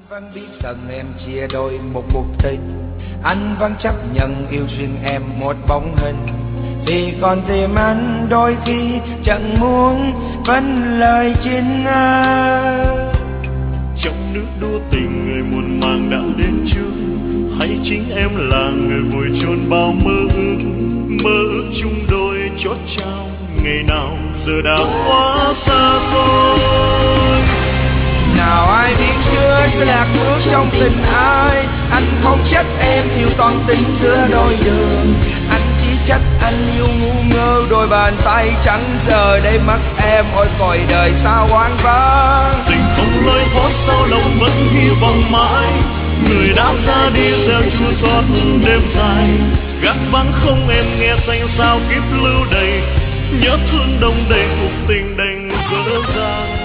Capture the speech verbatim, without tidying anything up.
vẫn biết rằng em chia đôi một cuộc tình, anh vẫn chấp nhận yêu riêng em một bóng hình. Vì con tim anh đôi khi chẳng muốn vẫn lời chính anh. Trong nước đua tình người muộn màng đã đến chưa, hay chính em là người vùi chôn bao mơ ước, mơ ước chung đôi chót trao ngày nào giờ đã quá xa xôi. Nào ai biết chưa sẽ lạc bước trong tình ai, anh không trách em thiếu toàn tình giữa đôi đường, anh chỉ trách anh yêu ngu ngơ đôi bàn tay trắng giờ đây mất em. Ôi cõi đời sao oan vắng, tình không lối thoát sao lòng vẫn hy vọng mãi, người đã ra đi gieo chua xót đêm dài, gác vắng không em nghe xanh sao kiếp lưu đầy, nhớ thương đông đầy cuộc tình đành vỡ ra.